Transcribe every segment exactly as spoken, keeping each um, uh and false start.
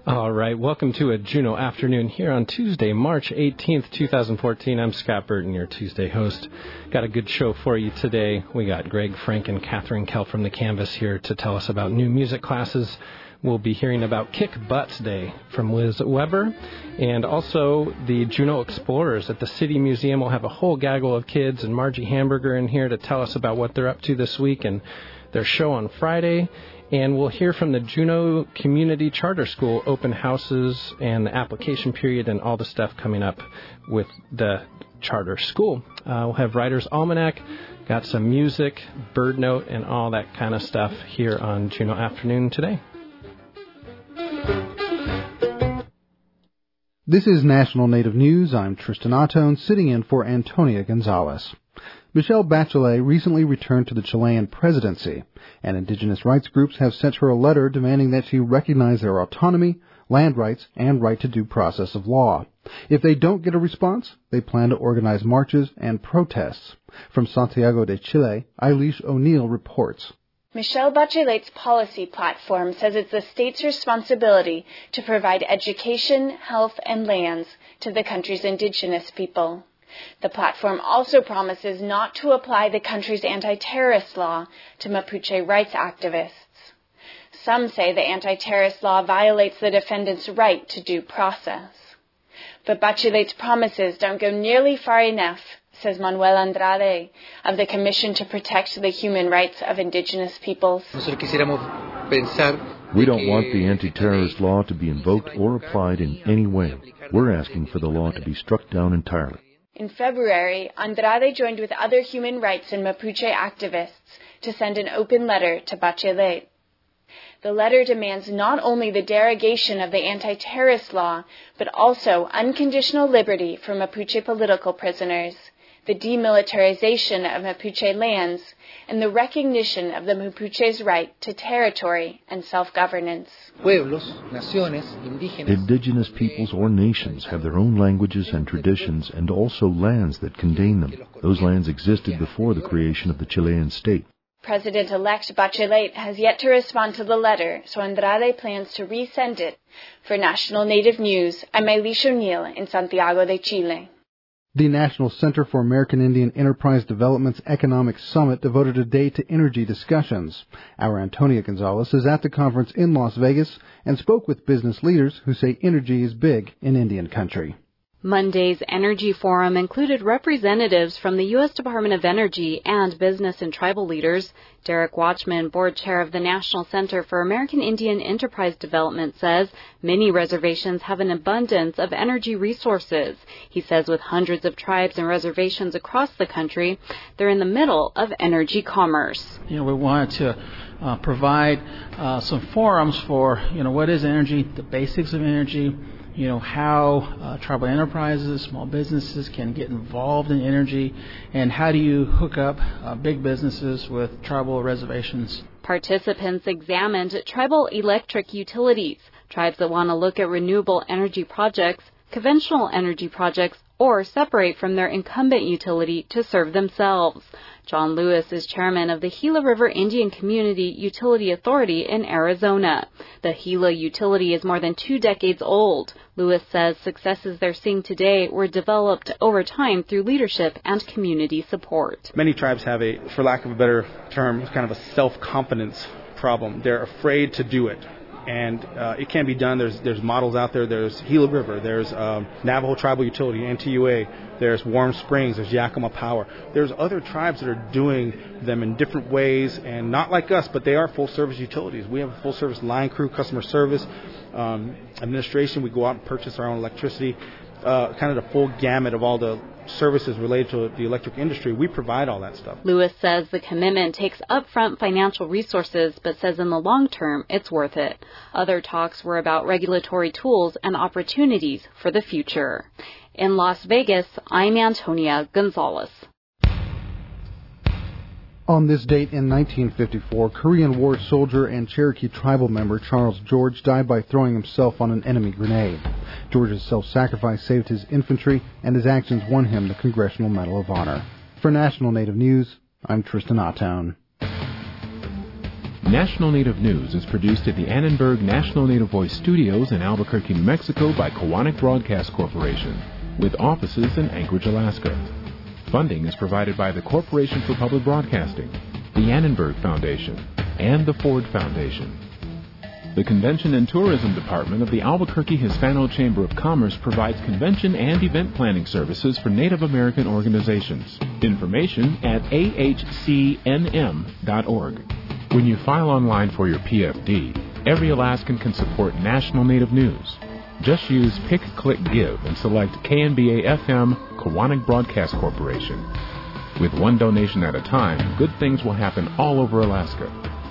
All right, welcome to a Juneau afternoon here on Tuesday, March eighteenth, twenty fourteen. I'm Scott Burton, your Tuesday host. Got a good show for you today. We got Greg Frank and Catherine Kell from the Canvas here to tell us about new music classes. We'll be hearing about Kick Butts Day from Liz Weber, and also the Juneau Explorers at the City Museum. We'll have a whole gaggle of kids and Margie Hamburger in here to tell us about what they're up to this week and their show on Friday. And we'll hear from the Juneau Community Charter School open houses and the application period and all the stuff coming up with the charter school. Uh, we'll have Writer's Almanac, got some music, bird note, and all that kind of stuff here on Juneau Afternoon today. This is National Native News. I'm Tristan Atone, sitting in for Antonia Gonzalez. Michelle Bachelet recently returned to the Chilean presidency, and indigenous rights groups have sent her a letter demanding that she recognize their autonomy, land rights, and right to due process of law. If they don't get a response, they plan to organize marches and protests. From Santiago de Chile, Eilish O'Neill reports. Michelle Bachelet's policy platform says it's the state's responsibility to provide education, health, and lands to the country's indigenous people. The platform also promises not to apply the country's anti-terrorist law to Mapuche rights activists. Some say the anti-terrorist law violates the defendant's right to due process. But Bachelet's promises don't go nearly far enough, says Manuel Andrade of the Commission to Protect the Human Rights of Indigenous Peoples. We don't want the anti-terrorist law to be invoked or applied in any way. We're asking for the law to be struck down entirely. In February, Andrade joined with other human rights and Mapuche activists to send an open letter to Bachelet. The letter demands not only the derogation of the anti-terrorist law, but also unconditional liberty for Mapuche political prisoners, the demilitarization of Mapuche lands, and the recognition of the Mapuche's right to territory and self-governance. Indigenous peoples or nations have their own languages and traditions and also lands that contain them. Those lands existed before the creation of the Chilean state. President-elect Bachelet has yet to respond to the letter, so Andrade plans to resend it. For National Native News, I'm Eilish O'Neill in Santiago de Chile. The National Center for American Indian Enterprise Development's Economic Summit devoted a day to energy discussions. Our Antonia Gonzalez is at the conference in Las Vegas and spoke with business leaders who say energy is big in Indian country. Monday's Energy Forum included representatives from the U S Department of Energy and business and tribal leaders. Derek Watchman, board chair of the National Center for American Indian Enterprise Development, says many reservations have an abundance of energy resources. He says with hundreds of tribes and reservations across the country, they're in the middle of energy commerce. You know, we wanted to uh, provide uh, some forums for, you know, what is energy, the basics of energy, you know, how uh, tribal enterprises, small businesses can get involved in energy, and how do you hook up uh, big businesses with tribal reservations. Participants examined tribal electric utilities, tribes that want to look at renewable energy projects, conventional energy projects, or separate from their incumbent utility to serve themselves. John Lewis is chairman of the Gila River Indian Community Utility Authority in Arizona. The Gila utility is more than two decades old. Lewis says successes they're seeing today were developed over time through leadership and community support. Many tribes have a, for lack of a better term, kind of a self-confidence problem. They're afraid to do it. And uh, it can be done. There's there's models out there. There's Gila River. There's um, Navajo Tribal Utility, N T U A. There's Warm Springs. There's Yakima Power. There's other tribes that are doing them in different ways, and not like us, but they are full-service utilities. We have a full-service line crew, customer service, um, administration. We go out and purchase our own electricity. Uh, kind of the full gamut of all the services related to the electric industry. We provide all that stuff. Lewis says the commitment takes upfront financial resources, but says in the long term it's worth it. Other talks were about regulatory tools and opportunities for the future. In Las Vegas, I'm Antonia Gonzalez. On this date in nineteen fifty-four, Korean War soldier and Cherokee tribal member Charles George died by throwing himself on an enemy grenade. George's self-sacrifice saved his infantry, and his actions won him the Congressional Medal of Honor. For National Native News, I'm Tristan Atone. National Native News is produced at the Annenberg National Native Voice Studios in Albuquerque, New Mexico by Koahnic Broadcast Corporation, with offices in Anchorage, Alaska. Funding is provided by the Corporation for Public Broadcasting, the Annenberg Foundation, and the Ford Foundation. The Convention and Tourism Department of the Albuquerque Hispano Chamber of Commerce provides convention and event planning services for Native American organizations. Information at A H C N M dot org. When you file online for your P F D, every Alaskan can support National Native News. Just use Pick, Click, Give and select K N B A F M Koahnic Broadcast Corporation. With one donation at a time, good things will happen all over Alaska.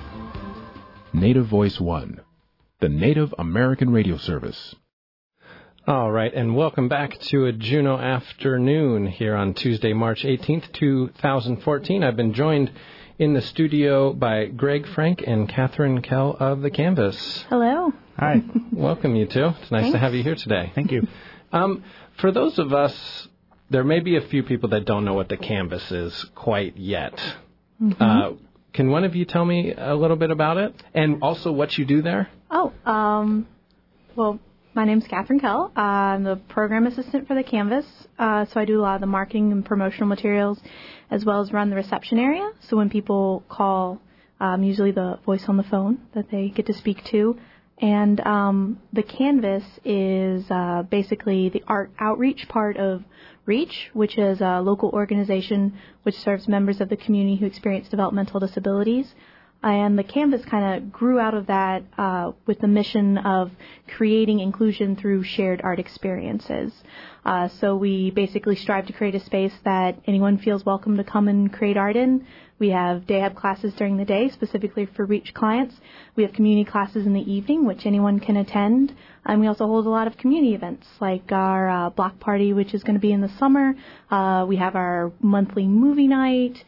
Native Voice One, the Native American radio service. All right, and welcome back to a Juneau afternoon here on Tuesday, March eighteenth, twenty fourteen. I've been joined in the studio by Greg Frank and Catherine Kell of The Canvas. Hello. Hi. Welcome, you two. It's nice Thanks. to have you here today. Thank you. Um, for those of us, there may be a few people that don't know what The Canvas is quite yet. Mm-hmm. Uh, can one of you tell me a little bit about it and also what you do there? Oh, um, well, my name's Catherine Kell. Uh, I'm the program assistant for The Canvas, uh, so I do a lot of the marketing and promotional materials as well as run the reception area. So when people call, um, usually the voice on the phone that they get to speak to. And um, The Canvas is uh, basically the art outreach part of REACH, which is a local organization which serves members of the community who experience developmental disabilities. And The Canvas kind of grew out of that uh, with the mission of creating inclusion through shared art experiences. Uh, so we basically strive to create a space that anyone feels welcome to come and create art in. We have day hub classes during the day, specifically for REACH clients. We have community classes in the evening, which anyone can attend. And we also hold a lot of community events, like our uh, block party, which is going to be in the summer. Uh, we have our monthly movie night.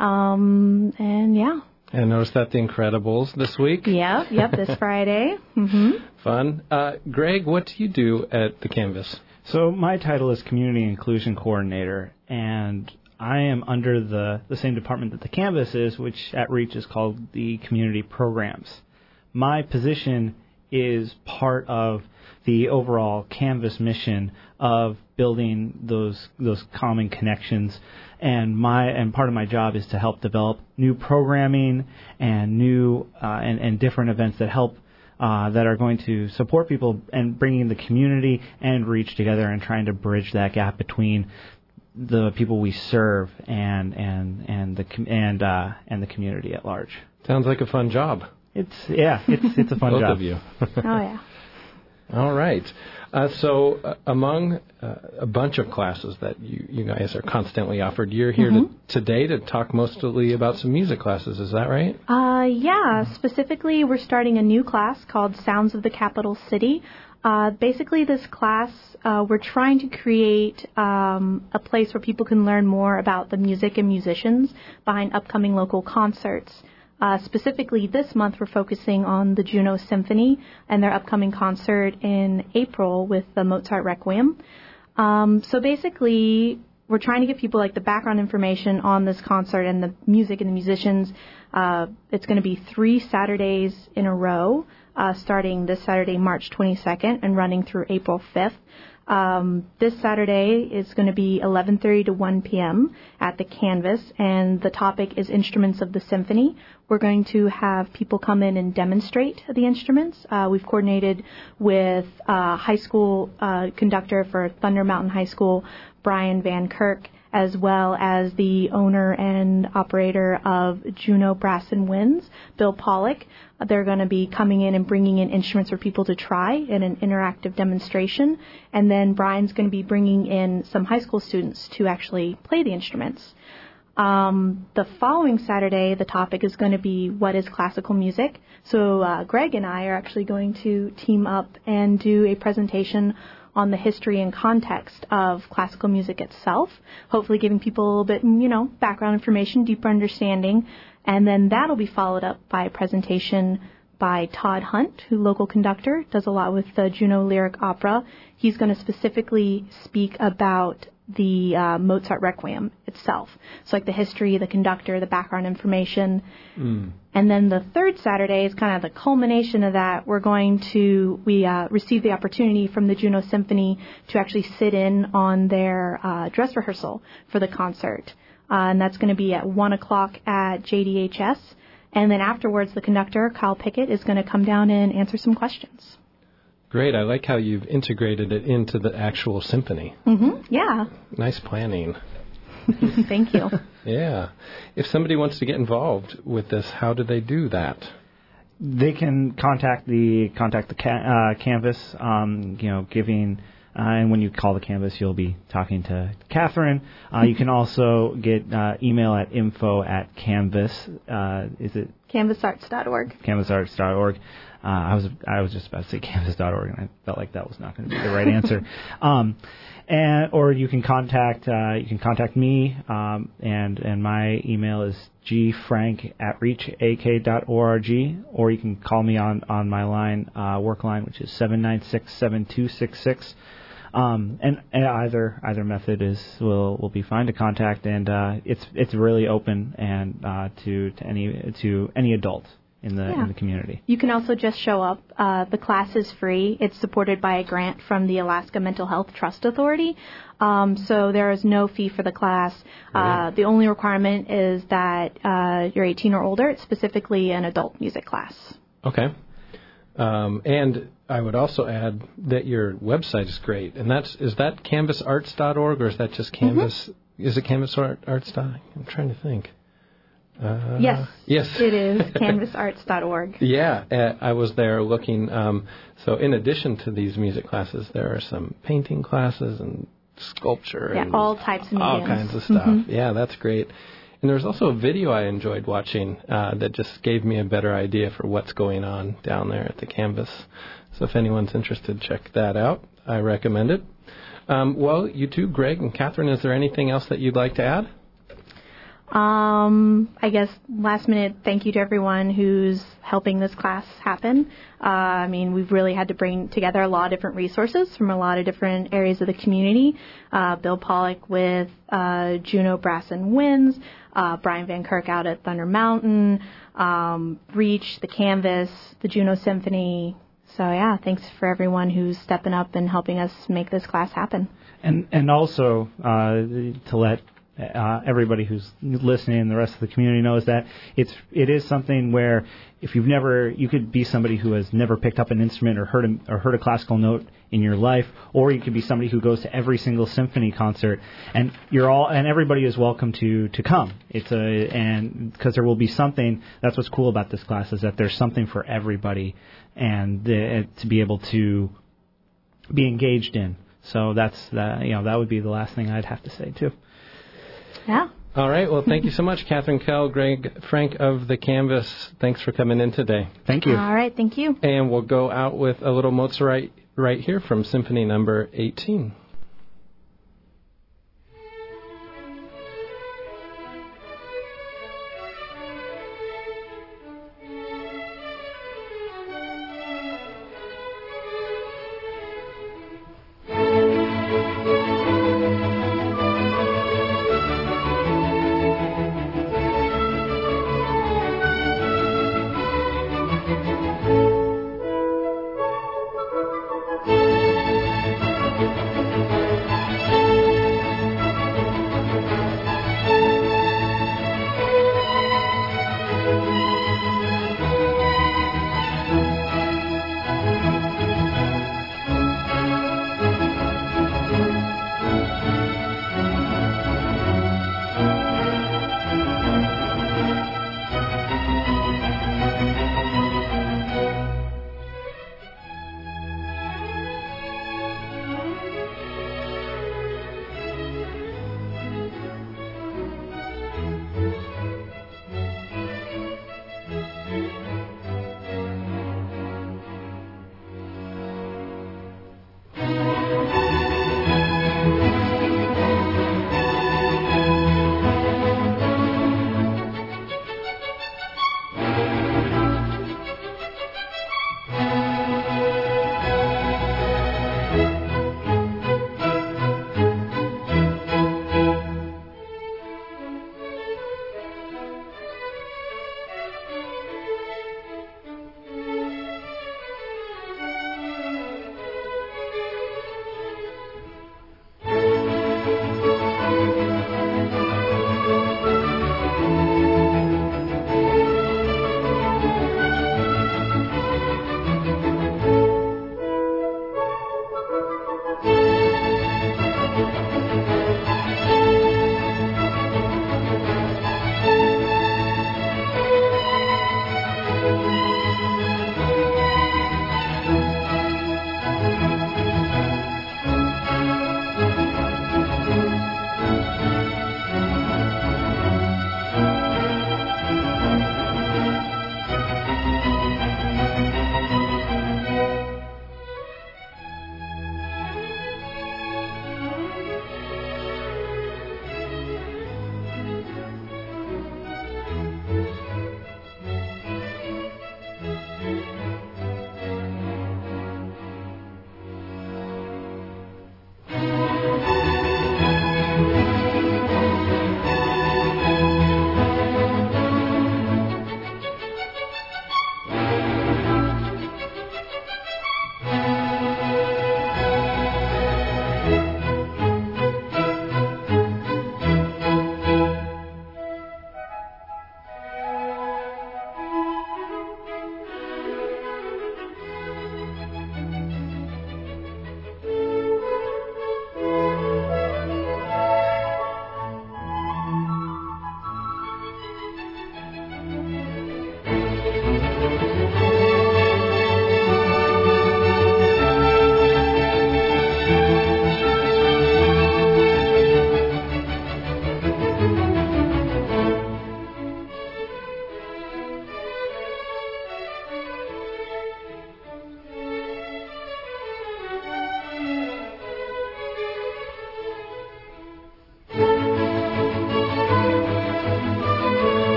Um, and, yeah. I noticed that The Incredibles this week. Yep, yep, this Friday. Mm-hmm. Fun. Uh, Greg, what do you do at The Canvas? So my title is Community Inclusion Coordinator, and I am under the, the same department that The Canvas is, which at REACH is called the Community Programs. My position is part of the overall Canvas mission of building those those common connections, and my and part of my job is to help develop new programming and new uh, and, and different events that help uh, that are going to support people and bringing the community and REACH together and trying to bridge that gap between the people we serve and and and the and uh, and the community at large. Sounds like a fun job. It's yeah, it's it's a fun Both job. of you. Oh, yeah. All right. Uh, so uh, among uh, a bunch of classes that you, you guys are constantly offered, you're here Mm-hmm. to, today to talk mostly about some music classes. Is that right? Uh, yeah, specifically we're starting a new class called Sounds of the Capital City. Uh, basically this class, uh, we're trying to create um, a place where people can learn more about the music and musicians behind upcoming local concerts. Uh, specifically this month we're focusing on the Juneau Symphony and their upcoming concert in April with the Mozart Requiem. Um, so basically we're trying to give people like the background information on this concert and the music and the musicians. Uh, it's going to be three Saturdays in a row, uh, starting this Saturday, March twenty-second, and running through April fifth. Um, this Saturday is going to be eleven thirty to one p.m. at the Canvas, and the topic is Instruments of the Symphony. We're going to have people come in and demonstrate the instruments. Uh, we've coordinated with uh, high school uh, conductor for Thunder Mountain High School, Brian Van Kirk, as well as the owner and operator of Juneau Brass and Winds, Bill Pollock. They're going to be coming in and bringing in instruments for people to try in an interactive demonstration. And then Brian's going to be bringing in some high school students to actually play the instruments. Um, the following Saturday, the topic is going to be what is classical music. So uh, Greg and I are actually going to team up and do a presentation on the history and context of classical music itself, hopefully giving people a little bit, you know, background information, deeper understanding, and then that'll be followed up by a presentation by Todd Hunt, who local conductor, does a lot with the Juneau Lyric Opera. He's going to specifically speak about the uh, Mozart Requiem itself. So like the history, the conductor, the background information. Mm. And then the third Saturday is kind of the culmination of that. We're going to, we uh, received the opportunity from the Juneau Symphony to actually sit in on their uh, dress rehearsal for the concert. Uh, and that's going to be at one o'clock at J D H S. And then afterwards, the conductor, Kyle Pickett, is going to come down and answer some questions. Great. I like how you've integrated it into the actual symphony. Mm-hmm. Yeah. Nice planning. Thank you. Yeah. If somebody wants to get involved with this, how do they do that? They can contact the contact the ca- uh, Canvas. Um, you know, giving. Uh, and when you call the Canvas, you'll be talking to Catherine. Uh, you can also get uh, email at info at Canvas. Uh, is it? canvas arts dot org. canvas arts dot org. Uh, I was I was just about to say canvas dot org, and I felt like that was not going to be the right answer. Um, and or you can contact uh, you can contact me, um, and and my email is gfrank at reach a k dot org, or you can call me on on my line uh, work line, which is seven nine six seven two six six. Um, and, and either either method is will will be fine to contact, and uh, it's it's really open and uh, to to any to any adult in the yeah. in the community. You can also just show up. Uh, the class is free. It's supported by a grant from the Alaska Mental Health Trust Authority, um, so there is no fee for the class. Uh, the only requirement is that uh, you're eighteen or older. It's specifically an adult music class. Okay. Um, and I would also add that your website is great, and that's is that canvas arts dot org, or is that just Canvas? Mm-hmm. Is it canvas arts dot org? I'm trying to think. Uh, yes, yes, it is canvas arts dot org. Yeah, uh, I was there looking. Um, so in addition to these music classes, there are some painting classes and sculpture yeah, and all types of mediums. all kinds of stuff. Mm-hmm. Yeah, that's great. And there was also a video I enjoyed watching uh, that just gave me a better idea for what's going on down there at the Canvas. So if anyone's interested, check that out. I recommend it. Um, well, you two, Greg and Catherine, is there anything else that you'd like to add? Um, I guess last minute thank you to everyone who's helping this class happen. Uh, I mean, we've really had to bring together a lot of different resources from a lot of different areas of the community. Uh, Bill Pollock with uh, Juneau Brass and Winds, uh, Brian Van Kirk out at Thunder Mountain, um, Reach, the Canvas, the Juneau Symphony. So, yeah, thanks for everyone who's stepping up and helping us make this class happen. And, and also uh, to let Uh, everybody who's listening and the rest of the community knows that it's it is something where if you've never, you could be somebody who has never picked up an instrument or heard a, or heard a classical note in your life, or you could be somebody who goes to every single symphony concert, and you're all and everybody is welcome to to come. It's a and because there will be something. That's what's cool about this class is that there's something for everybody, and the, to be able to be engaged in. So that's the, you know that would be the last thing I'd have to say too. Yeah. All right. Well, thank you so much, Catherine Kell, Greg Frank of the Canvas. Thanks for coming in today. Thank you. All right. Thank you. And we'll go out with a little Mozart right here from Symphony Number eighteen. Thank you.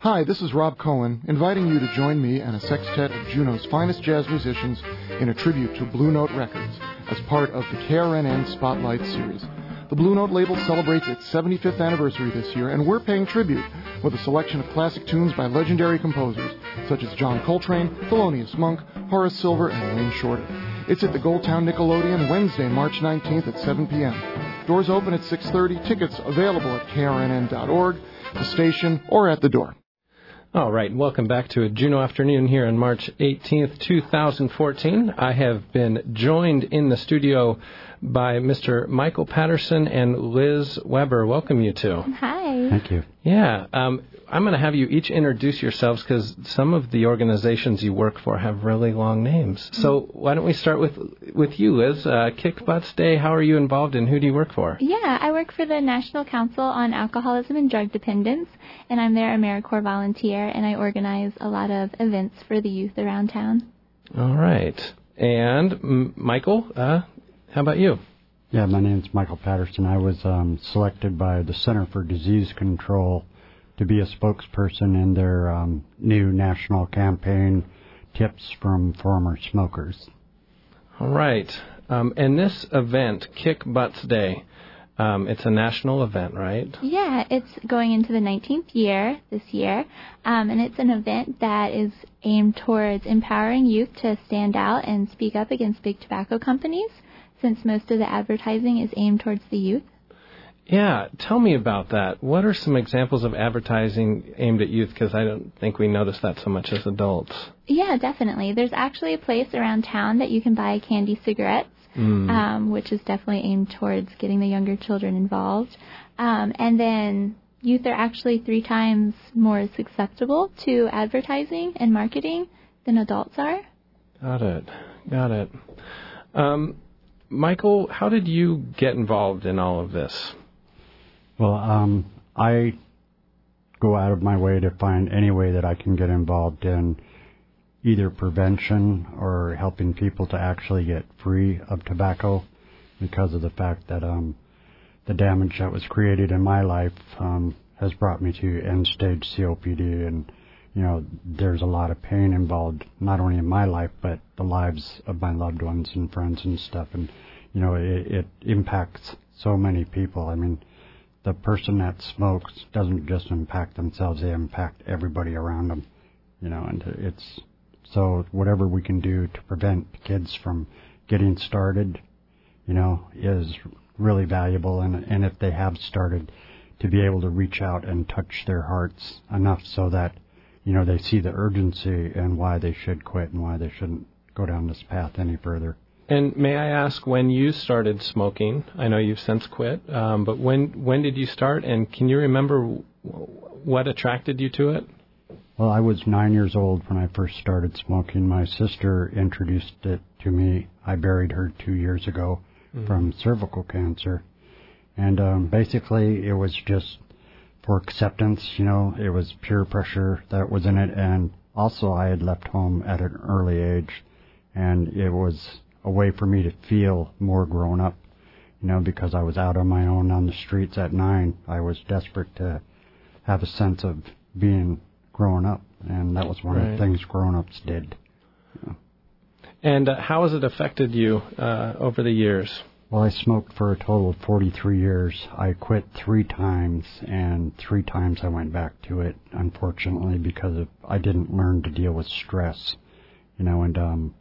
Hi, this is Rob Cohen, inviting you to join me and a sextet of Juneau's finest jazz musicians in a tribute to Blue Note Records as part of the K R N N Spotlight Series. The Blue Note label celebrates its seventy-fifth anniversary this year, and we're paying tribute with a selection of classic tunes by legendary composers such as John Coltrane, Thelonious Monk, Horace Silver, and Wayne Shorter. It's at the Goldtown Nickelodeon Wednesday, March nineteenth at seven p.m. Doors open at six thirty. Tickets available at K R N N dot org, the station, or at the door. All right, welcome back to a Juneau afternoon here on March eighteenth, twenty fourteen. I have been joined in the studio by Mister Michael Patterson and Liz Weber. Welcome, you two. Hi. Thank you. Yeah, um, I'm going to have you each introduce yourselves because some of the organizations you work for have really long names. So why don't we start with with you, Liz? Uh, Kick Butts Day, how are you involved and who do you work for? Yeah, I work for the National Council on Alcoholism and Drug Dependence, and I'm their AmeriCorps volunteer, and I organize a lot of events for the youth around town. All right. And M- Michael, uh, how about you? Yeah, my name's Michael Patterson. I was um, selected by the Center for Disease Control to be a spokesperson in their um, new national campaign, Tips from Former Smokers. All right. Um, and this event, Kick Butts Day, um, it's a national event, right? Yeah, it's going into the nineteenth year this year, um, and it's an event that is aimed towards empowering youth to stand out and speak up against big tobacco companies, since most of the advertising is aimed towards the youth. Yeah, tell me about that. What are some examples of advertising aimed at youth? Because I don't think we notice that so much as adults. Yeah, definitely. There's actually a place around town that you can buy candy cigarettes, mm. um, which is definitely aimed towards getting the younger children involved. Um, and then youth are actually three times more susceptible to advertising and marketing than adults are. Got it. Got it. Um, Michael, how did you get involved in all of this? Well, um, I go out of my way to find any way that I can get involved in either prevention or helping people to actually get free of tobacco, because of the fact that um, the damage that was created in my life um, has brought me to end-stage C O P D, and you know, there's a lot of pain involved, not only in my life, but the lives of my loved ones and friends and stuff. And, you know, it, it impacts so many people. I mean, the person that smokes doesn't just impact themselves, they impact everybody around them, you know, and it's, so whatever we can do to prevent kids from getting started, you know, is really valuable. And, and if they have started, to be able to reach out and touch their hearts enough so that, you know, they see the urgency and why they should quit and why they shouldn't go down this path any further. And may I ask, when you started smoking, I know you've since quit, um, but when when did you start, and can you remember w- what attracted you to it? Well, I was nine years old when I first started smoking. My sister introduced it to me. I buried her two years ago mm-hmm. from cervical cancer. And um, basically it was just for acceptance, you know, it was peer pressure that was in it. And also I had left home at an early age, and it was a way for me to feel more grown up, you know, because I was out on my own on the streets at nine. I was desperate to have a sense of being grown up, and that was one right. of the things grown-ups did. You know. And uh, how has it affected you uh, over the years? Well, I smoked for a total of forty-three years. I quit three times, and three times I went back to it, unfortunately, because of, I didn't learn to deal with stress, you know, and um,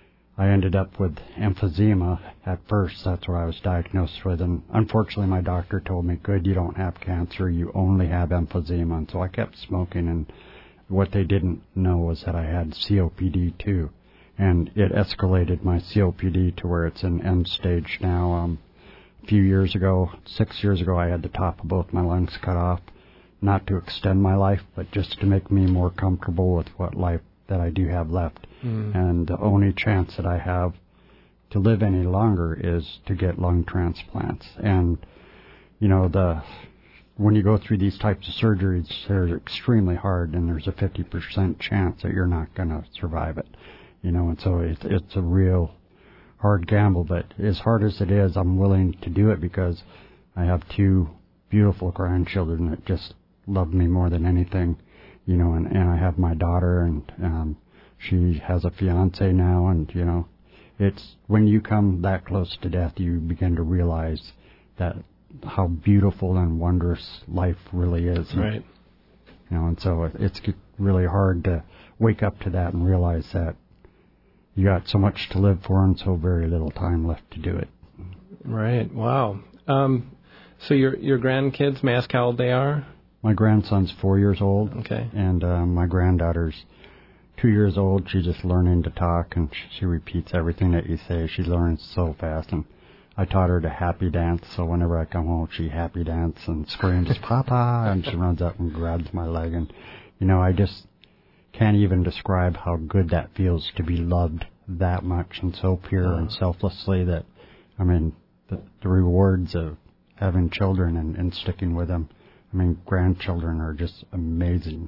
I ended up with emphysema at first. That's what I was diagnosed with, and unfortunately my doctor told me, good, you don't have cancer, you only have emphysema. And so I kept smoking, and what they didn't know was that I had C O P D too. And it escalated my C O P D to where it's in end stage now. Um, a few years ago, six years ago, I had the top of both my lungs cut off, not to extend my life, but just to make me more comfortable with what life that I do have left. Mm. And the only chance that I have to live any longer is to get lung transplants. And, you know, the when you go through these types of surgeries, they're extremely hard, and there's a fifty percent chance that you're not going to survive it. You know, and so it, it's a real hard gamble. But as hard as it is, I'm willing to do it because I have two beautiful grandchildren that just love me more than anything. you know, and, and I have my daughter, and um, she has a fiance now, and, you know, it's when you come that close to death, you begin to realize that how beautiful and wondrous life really is. Right. You know, and so it's really hard to wake up to that and realize that you got so much to live for and so very little time left to do it. Right. Wow. Um, so your your grandkids, may I ask how old they are? My grandson's four years old. Okay. And uh, my granddaughter's two years old. She's just learning to talk, and she, she repeats everything that you say. She learns so fast. And I taught her to happy dance, so whenever I come home, she happy dance and screams, Papa, and she runs up and grabs my leg. And, you know, I just can't even describe how good that feels to be loved that much and so pure uh. and selflessly that, I mean, the, the rewards of having children and, and sticking with them, I mean, grandchildren are just amazing.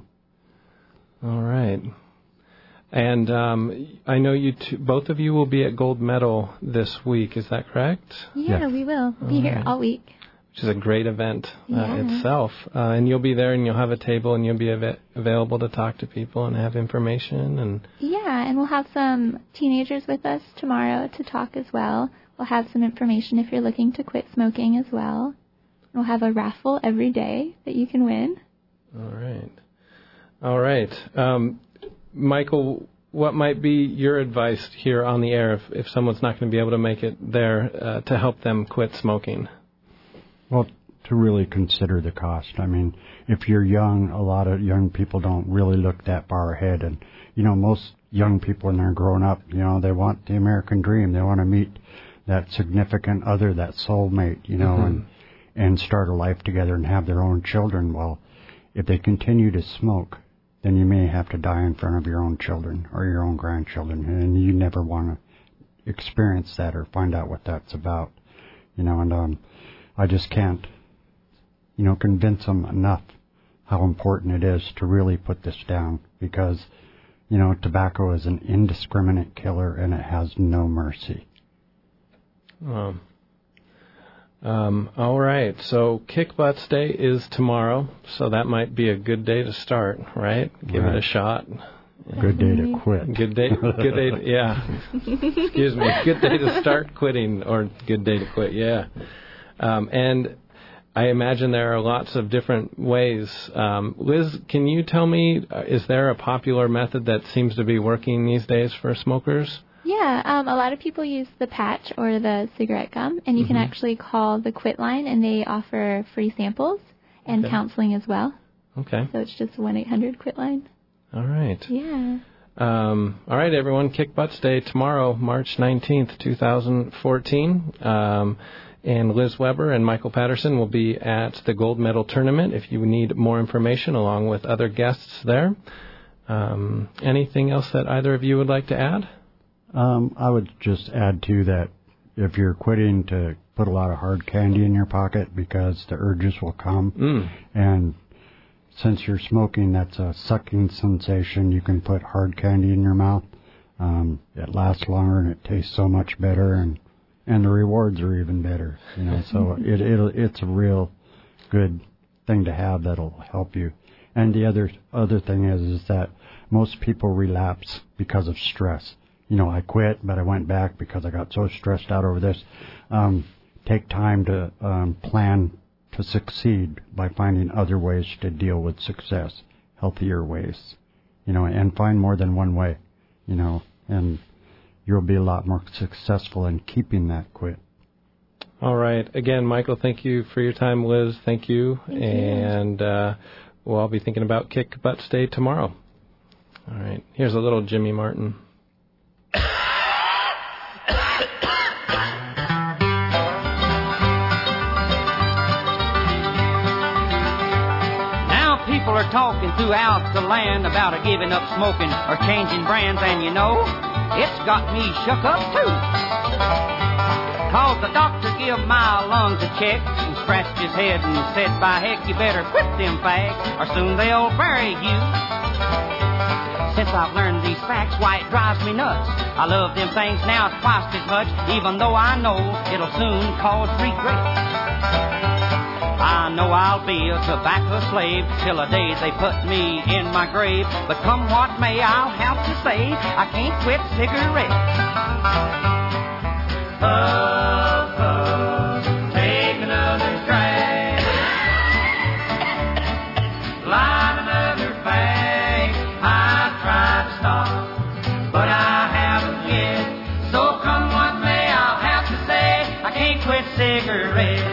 All right. And um, I know you two, both of you will be at Gold Medal this week. Is that correct? Yeah, yes. we will. We'll be all here right. all week. Which is a great event uh, yeah. itself. Uh, and you'll be there, and you'll have a table, and you'll be av- available to talk to people and have information. And yeah, and we'll have some teenagers with us tomorrow to talk as well. We'll have some information if you're looking to quit smoking as well. We'll have a raffle every day that you can win. All right. All right. Um, Michael, what might be your advice here on the air if, if someone's not going to be able to make it there uh, to help them quit smoking? Well, to really consider the cost. I mean, if you're young, a lot of young people don't really look that far ahead. And, you know, most young people when they're growing up, you know, they want the American dream. They want to meet that significant other, that soulmate, you know, mm-hmm. and, and start a life together and have their own children. Well, if they continue to smoke, then you may have to die in front of your own children or your own grandchildren, and you never want to experience that or find out what that's about, you know, and um, I just can't, you know, convince them enough how important it is to really put this down because, you know, tobacco is an indiscriminate killer and it has no mercy. Um, um, all right, so Kick Butts Day is tomorrow, so that might be a good day to start, right? Give right. it a shot. Good day to quit. Good day, good day, to, yeah. Excuse me. Good day to start quitting, or good day to quit, yeah. Um, and I imagine there are lots of different ways. Um, Liz, can you tell me, uh, is there a popular method that seems to be working these days for smokers? Yeah, um, a lot of people use the patch or the cigarette gum, and you mm-hmm. can actually call the Quit line, and they offer free samples and okay. counseling as well. Okay. So it's just one eight hundred quit line. All right. Yeah. Um, all right, everyone. Kick Butts Day tomorrow, March nineteenth, twenty fourteen. Um, and Liz Weber and Michael Patterson will be at the Gold Medal Tournament if you need more information, along with other guests there. Um, anything else that either of you would like to add? Um, I would just add, too, that if you're quitting, to put a lot of hard candy in your pocket because the urges will come. Mm. And since you're smoking, that's a sucking sensation. You can put hard candy in your mouth. Um, it lasts longer and it tastes so much better, and, and the rewards are even better. You know, so it it'll, it's a real good thing to have that'll help you. And the other other thing is is that most people relapse because of stress. You know, I quit, but I went back because I got so stressed out over this. Um, take time to um, plan to succeed by finding other ways to deal with success, healthier ways, you know, and find more than one way, you know, and you'll be a lot more successful in keeping that quit. All right. Again, Michael, thank you for your time. Liz, thank you. Thank and you. Uh, we'll all be thinking about Kick Butts Day tomorrow. All right. Here's a little Jimmy Martin. People are talking throughout the land about a giving up smoking or changing brands, and you know, it's got me shook up too. Cause the doctor give my lungs a check and scratched his head and said, by heck, you better quit them fags or soon they'll bury you. Since I've learned these facts, why it drives me nuts. I love them things now twice as much, even though I know it'll soon cause regret. I I know I'll be a tobacco slave till the day they put me in my grave. But come what may, I'll have to say I can't quit cigarettes. Puff, puff, take another drag. Light another fag. I've tried to stop, but I haven't yet. So come what may, I'll have to say I can't quit cigarettes.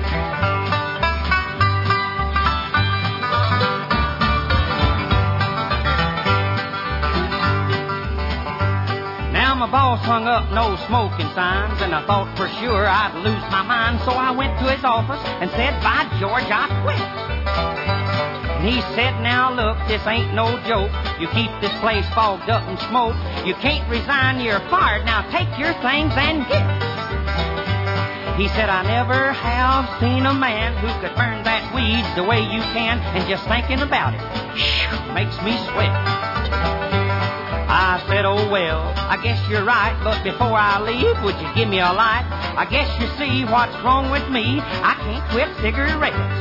My boss hung up no smoking signs, and I thought for sure I'd lose my mind. So I went to his office and said, by George, I quit. And he said, now look, this ain't no joke. You keep this place fogged up in smoke. You can't resign, you're fired. Now take your things and get. He said, I never have seen a man who could burn that weed the way you can, and just thinking about it makes me sweat. I said, oh well, I guess you're right, but before I leave, would you give me a light? I guess you see what's wrong with me. I can't quit cigarettes.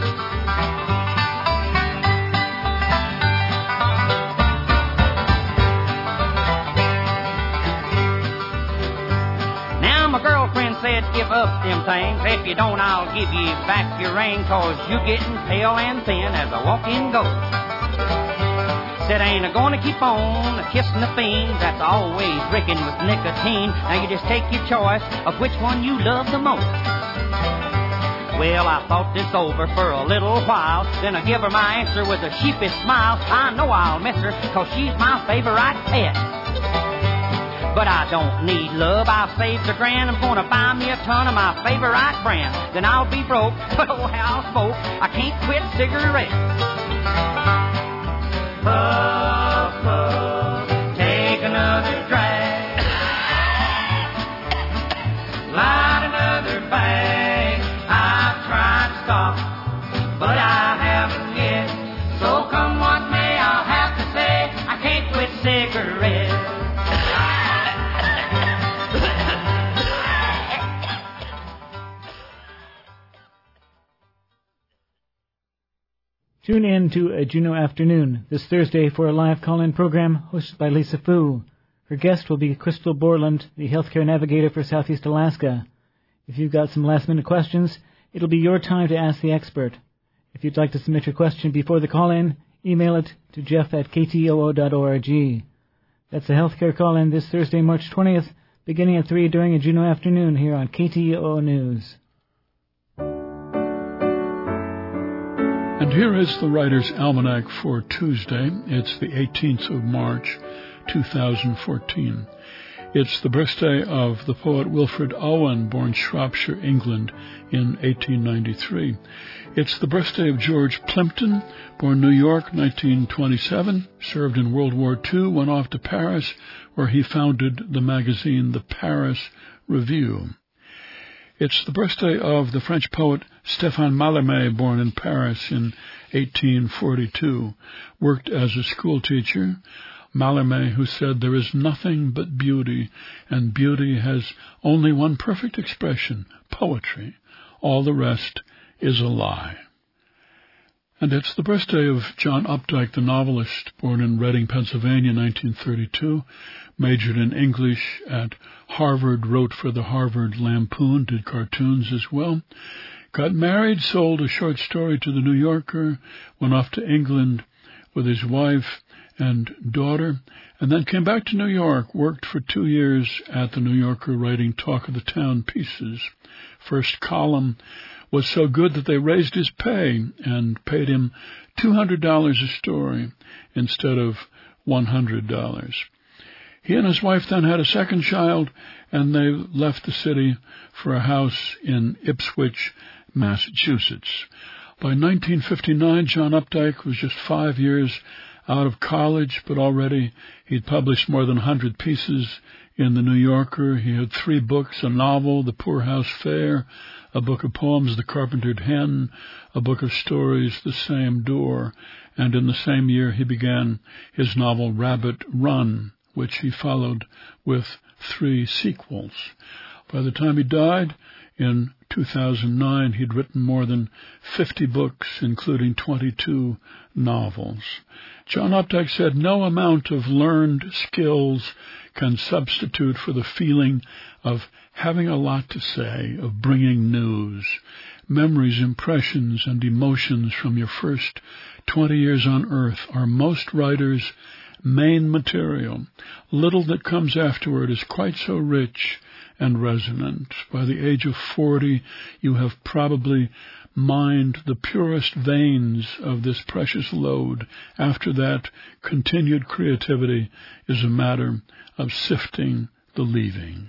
Now my girlfriend said, give up them things. If you don't, I'll give you back your ring, cause you're getting pale and thin as a walking ghost. Said, ain't a gonna keep on kissing the fiend that's always rigging with nicotine. Now you just take your choice of which one you love the most. Well, I thought this over for a little while. Then I give her my answer with a sheepish smile. I know I'll miss her, cause she's my favorite pet. But I don't need love, I've saved a grand. I'm gonna buy me a ton of my favorite brand. Then I'll be broke, but oh how I'll smoke. I can't quit cigarettes. Puff, puff, take another drag. Light another bag. I've tried to stop, but I haven't yet. So come what may, I'll have to say I can't quit cigarettes. Tune in to a Juneau Afternoon this Thursday for a live call-in program hosted by Lisa Fu. Her guest will be Crystal Borland, the healthcare navigator for Southeast Alaska. If you've got some last-minute questions, it'll be your time to ask the expert. If you'd like to submit your question before the call-in, email it to jeff at k t o o dot org. That's a healthcare call-in this Thursday, March twentieth, beginning at three during a Juneau Afternoon here on K T O O News. And here is the Writer's Almanac for Tuesday. It's the eighteenth of March, two thousand fourteen. It's the birthday of the poet Wilfred Owen, born Shropshire, England, in eighteen ninety-three. It's the birthday of George Plimpton, born New York, nineteen twenty-seven, served in World War Two, went off to Paris, where he founded the magazine The Paris Review. It's the birthday of the French poet Stéphane Mallarmé, born in Paris in eighteen forty-two, worked as a schoolteacher. Mallarmé, who said, there is nothing but beauty, and beauty has only one perfect expression, poetry. All the rest is a lie. And it's the birthday of John Updike, the novelist, born in Reading, Pennsylvania, nineteen thirty-two, majored in English at Harvard, wrote for the Harvard Lampoon, did cartoons as well, got married, sold a short story to the New Yorker, went off to England with his wife and daughter, and then came back to New York, worked for two years at the New Yorker writing Talk of the Town pieces. First column was so good that they raised his pay and paid him two hundred dollars a story instead of one hundred dollars. He and his wife then had a second child, and they left the city for a house in Ipswich, Massachusetts. By nineteen fifty-nine, John Updike was just five years out of college, but already he'd published more than one hundred pieces in the New Yorker. He had three books, a novel, The Poorhouse Fair, a book of poems, The Carpentered Hen, a book of stories, The Same Door, and in the same year he began his novel Rabbit Run, which he followed with three sequels. By the time he died in two thousand nine, he'd written more than fifty books, including twenty-two novels. John Updike said, "No amount of learned skills can substitute for the feeling of having a lot to say, of bringing news, memories, impressions, and emotions from your first twenty years on Earth are most writers' main material. Little that comes afterward is quite so rich and resonant. By the age of forty, you have probably mined the purest veins of this precious load. After that, continued creativity is a matter of sifting the leavings."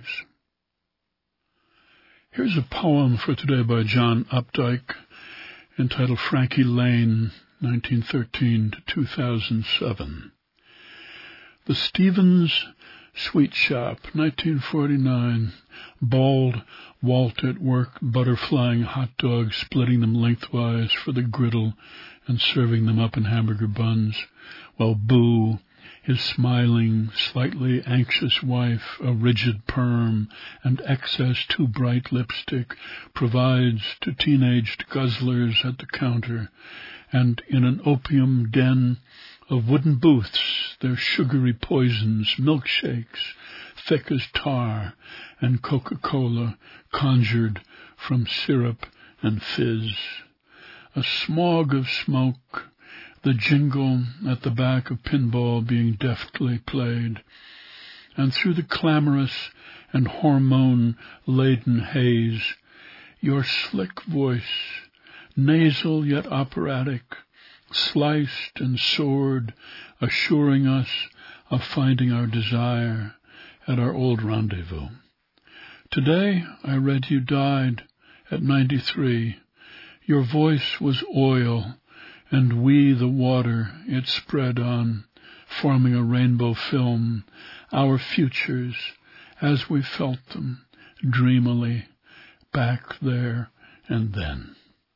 Here's a poem for today by John Updike, entitled Frankie Lane, nineteen thirteen to two thousand seven. The Stevens Sweet Shop, nineteen forty-nine. Bald Walt at work, butterflying hot dogs, splitting them lengthwise for the griddle and serving them up in hamburger buns, while Boo, his smiling, slightly anxious wife, a rigid perm and excess too bright lipstick, provides to teenaged guzzlers at the counter, and in an opium den of wooden booths their sugary poisons, milkshakes, thick as tar, and Coca-Cola conjured from syrup and fizz. A smog of smoke, the jingle at the back of pinball being deftly played, and through the clamorous and hormone-laden haze, your slick voice, nasal yet operatic, sliced and soared, assuring us of finding our desire at our old rendezvous. Today, I read you died at ninety-three. Your voice was oil, and we the water it spread on, forming a rainbow film, our futures as we felt them, dreamily, back there and then.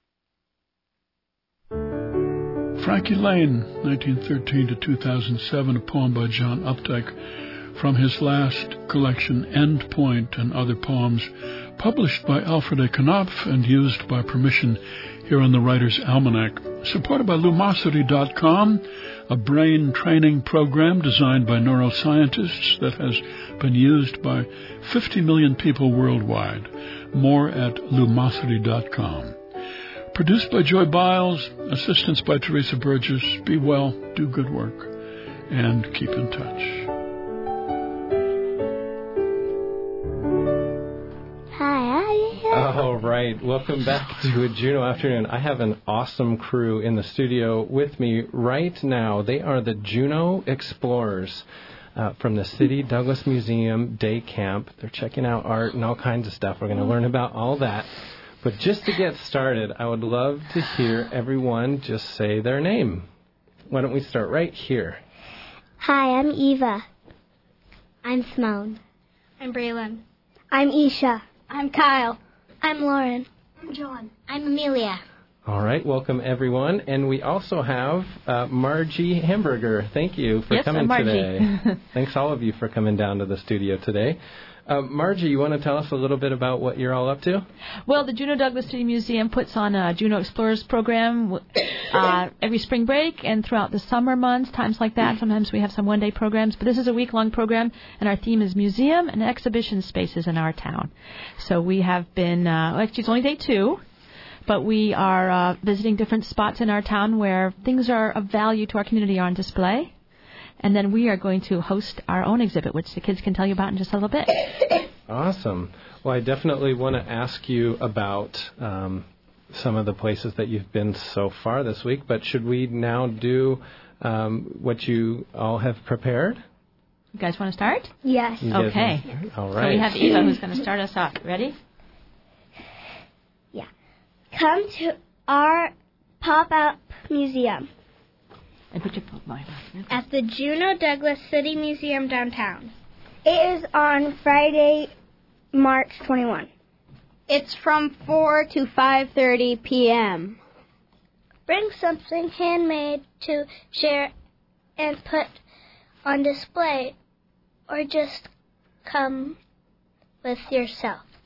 Frankie Lane, nineteen thirteen to two thousand seven, a poem by John Updike from his last collection, End Point and Other Poems, published by Alfred A. Knopf and used by permission here on the Writer's Almanac, supported by Lumosity dot com, a brain training program designed by neuroscientists that has been used by fifty million people worldwide. More at Lumosity dot com. Produced by Joy Biles, assistance by Teresa Burgess. Be well, do good work, and keep in touch. All right, welcome back to a Juno Afternoon. I have an awesome crew in the studio with me right now. They are the Juno Explorers uh, from the City Douglas Museum Day Camp. They're checking out art and all kinds of stuff. We're going to learn about all that. But just to get started, I would love to hear everyone just say their name. Why don't we start right here? Hi, I'm Eva. I'm Simone. I'm Braylon. I'm Isha. I'm Kyle. I'm Lauren. I'm John. I'm Amelia. All right, welcome everyone. And we also have uh, Margie Hamburger. Thank you for yes, coming I'm Margie. today. Thanks all of you for coming down to the studio today. Uh, Margie, you want to tell us a little bit about what you're all up to? Well, the Juneau Douglas City Museum puts on a Juneau Explorers program uh, every spring break and throughout the summer months, times like that. Sometimes we have some one-day programs, but this is a week-long program, and our theme is museum and exhibition spaces in our town. So we have been, uh, well, actually it's only day two, but we are uh, visiting different spots in our town where things are of value to our community are on display. And then we are going to host our own exhibit, which the kids can tell you about in just a little bit. Awesome. Well, I definitely want to ask you about um, some of the places that you've been so far this week, but should we now do um, what you all have prepared? You guys want to start? Yes. Okay. All right. So we have Eva who's going to start us off. Ready? Yeah. Come to our pop-up museum. And put your my at the Juneau Douglas City Museum downtown. It is on Friday, March twenty-first. It's from four to five thirty p.m. Bring something handmade to share and put on display, or just come with yourself.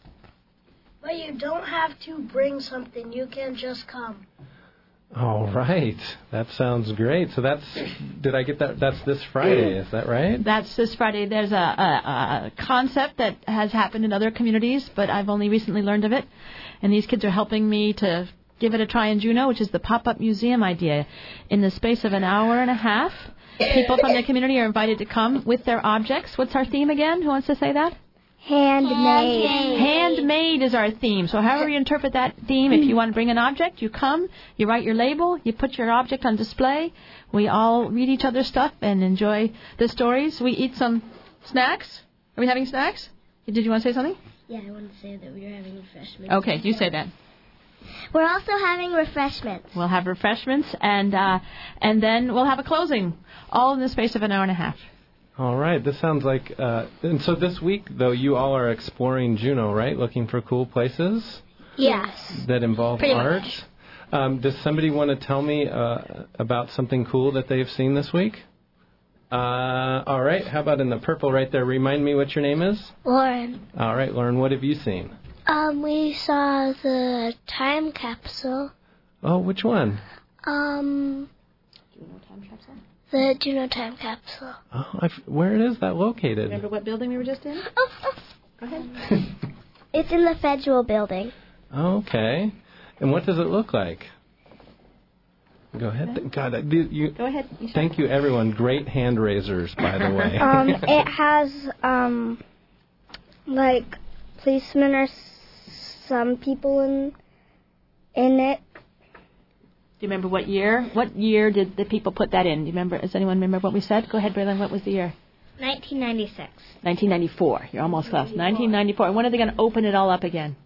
But you don't have to bring something. You can just come. All right. That sounds great. So that's, did I get that? That's this Friday. Is that right? That's this Friday. There's a, a, a concept that has happened in other communities, but I've only recently learned of it. And these kids are helping me to give it a try in Juneau, which is the pop-up museum idea. In the space of an hour and a half, people from the community are invited to come with their objects. What's our theme again? Who wants to say that? Handmade. Handmade is our theme. So however you interpret that theme, if you want to bring an object, you come, you write your label, you put your object on display. We all read each other's stuff and enjoy the stories. We eat some snacks. Are we having snacks? Did you want to say something? Yeah, I want to say that we are having refreshments. Okay, you say that. We're also having refreshments. We'll have refreshments, and uh, and then we'll have a closing, all in the space of an hour and a half. All right. This sounds like... Uh, and so this week, though, you all are exploring Juneau, right? Looking for cool places? Yes. That involve Pretty art? much. Um, does somebody want to tell me uh, about something cool that they've seen this week? Uh, all right. How about in the purple right there? Remind me what your name is? Lauren. All right, Lauren. What have you seen? Um, we saw the time capsule. Oh, which one? Um, Juneau time capsule? The Juneau time capsule. Oh, I've, where is that located? Remember what building we were just in? Oh, oh. Go ahead. It's in the federal building. Okay. And what does it look like? Go ahead. God, I- you, you, Go ahead. You thank you, everyone. Great hand raisers, by the way. Um, it has, um, like, policemen or some people in in it. Do you remember what year? What year did the people put that in? Do you remember? Does anyone remember what we said? Go ahead, Braylon. What was the year? nineteen ninety-six. nineteen ninety-four. You're almost close. nineteen ninety-four. And when are they going to open it all up again?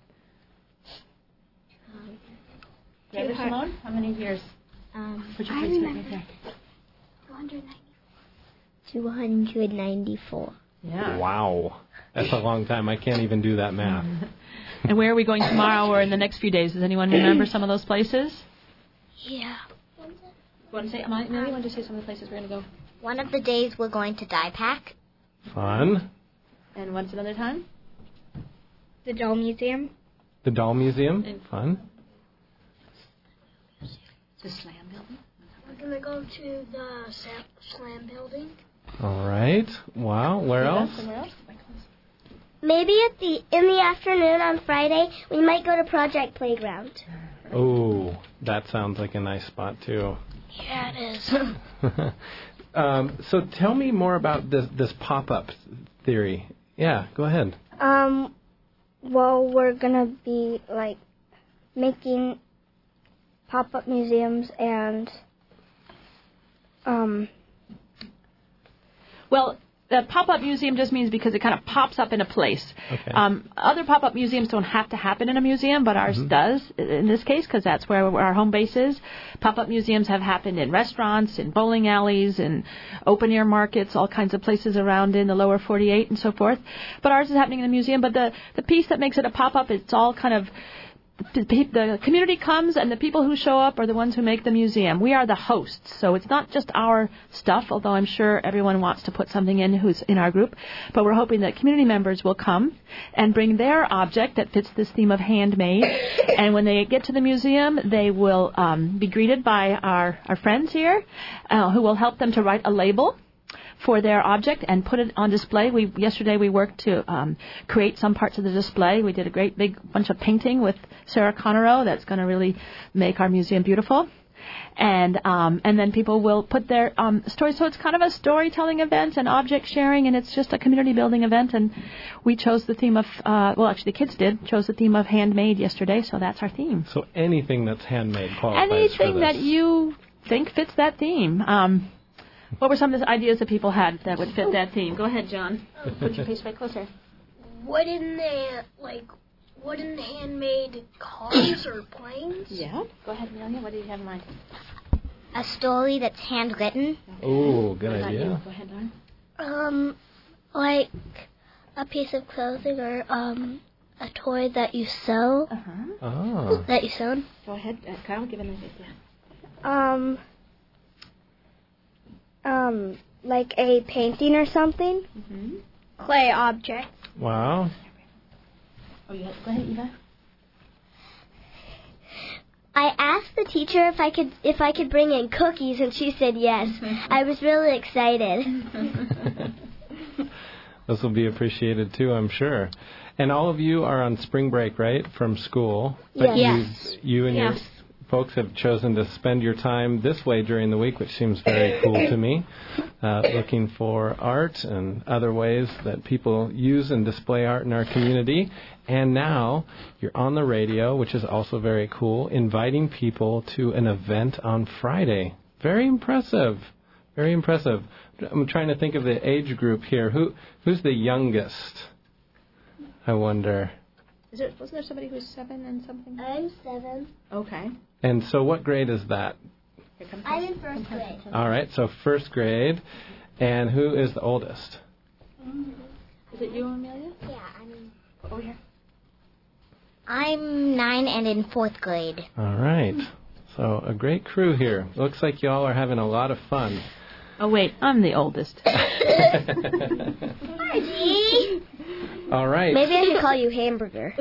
Um, Remember, Simone? How many years? Um, Put your I face right remember. there. two hundred ninety-four. Yeah. Wow. That's a long time. I can't even do that math. And where are we going tomorrow or in the next few days? Does anyone remember some of those places? Yeah. You want to say, Amelia, you want to say some of the places we're going to go? One of the days we're going to Die Pack. Fun. And what's another time? The Doll Museum. The Doll Museum. Fun. The Slam Building. We're going to go to the Sa- Slam Building. All right. Wow. Where else? Somewhere else? Maybe at the in the afternoon on Friday, we might go to Project Playground. Oh, that sounds like a nice spot, too. Yeah, it is. um, so tell me more about this, this pop-up theory. Yeah, go ahead. Um, well, we're gonna be like making pop-up museums and um. Well, the pop-up museum just means because it kind of pops up in a place. Okay. Um, other pop-up museums don't have to happen in a museum, but ours Mm-hmm. does in this case because that's where our home base is. Pop-up museums have happened in restaurants, in bowling alleys, in open-air markets, all kinds of places around in the lower forty-eight and so forth. But ours is happening in a museum. But the, the piece that makes it a pop-up, it's all kind of the, the community comes and the people who show up are the ones who make the museum. We are the hosts, so it's not just our stuff, although I'm sure everyone wants to put something in who's in our group, but we're hoping that community members will come and bring their object that fits this theme of handmade, and when they get to the museum, they will um, be greeted by our, our friends here uh, who will help them to write a label for their object and put it on display. We yesterday we worked to um, create some parts of the display. We did a great big bunch of painting with Sarah Connerow that's going to really make our museum beautiful. And um, and then people will put their um, stories. So it's kind of a storytelling event and object sharing, and it's just a community building event. And we chose the theme of, uh, well, actually the kids did, chose the theme of handmade yesterday, so that's our theme. So anything that's handmade qualifies Anything for this. that you think fits that theme. Um, What were some of the ideas that people had that would fit that theme? Go ahead, John. Put your face right closer. Wooden, they, like, wooden handmade cars or planes? Yeah. Go ahead, Amelia. What do you have in mind? A story that's handwritten. Oh, good idea. Go ahead, Lauren. Um, like a piece of clothing or um a toy that you sew. Uh-huh. Oh. That you sewn. Go ahead, uh, Kyle. Give him a Yeah. Um. Um, like a painting or something. Mm-hmm. Clay object. Wow. Oh, yeah. Go ahead, Eva. asked the teacher if I could if I could bring in cookies, and she said yes. I was really excited. This will be appreciated too, I'm sure. And all of you are on spring break, right, from school? But Yes. You, you and Yes. your folks have chosen to spend your time this way during the week, which seems very cool to me, uh, looking for art and other ways that people use and display art in our community. And now you're on the radio, which is also very cool, inviting people to an event on Friday. Very impressive. Very impressive. I'm trying to think of the age group here. Who Who's the youngest? I wonder. Is there, wasn't there somebody who's seven and something? I'm seven. Okay. And so what grade is that? I'm in first grade. All right, so first grade. And who is the oldest? Is it you, Amelia? Yeah, I'm in. Over here. I'm nine and in fourth grade. All right. So a great crew here. Looks like you all are having a lot of fun. Oh, wait, I'm the oldest. Margie! All right. Maybe I should call you Hamburger.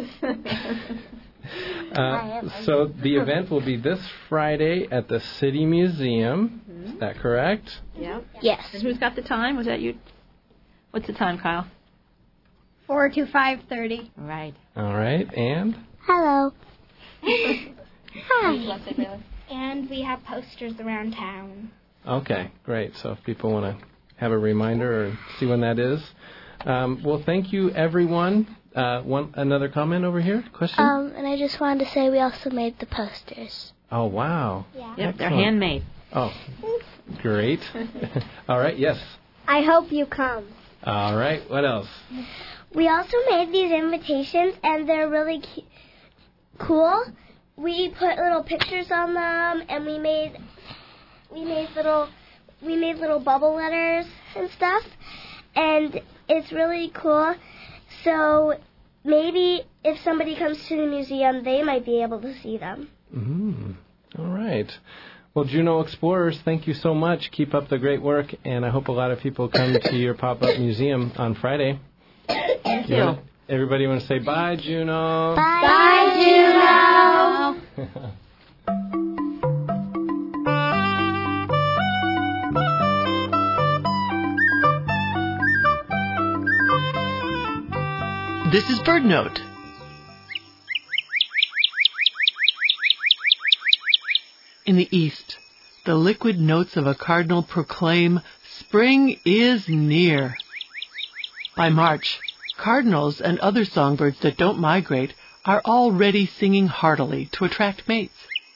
Uh, so the event will be this Friday at the City Museum. Is that correct? Yeah. Yes. And who's got the time? Was that you? What's the time, Kyle? Four to five thirty. All right. All right. And? Hello. Hi. And we have posters around town. Okay, great. So if people want to have a reminder or see when that is. Um, well, thank you, everyone. Uh, one Another comment over here? Question? Um, and I just wanted to say we also made the posters. Oh, wow. Yeah. Yep, they're Excellent. handmade. Oh, great. All right, yes. I hope you come. All right, what else? We also made these invitations, and they're really cu- cool. We put little pictures on them, and we made we made little we made little bubble letters and stuff, and it's really cool. So maybe if somebody comes to the museum, they might be able to see them. Mm-hmm. All right. Well, Juneau Explorers, thank you so much. Keep up the great work, and I hope a lot of people come to your pop-up museum on Friday. Thank you. you. Wanna, everybody want to say bye, Juneau? Bye, bye Juneau. This is BirdNote. In the east, the liquid notes of a cardinal proclaim spring is near. By March, cardinals and other songbirds that don't migrate are already singing heartily to attract mates.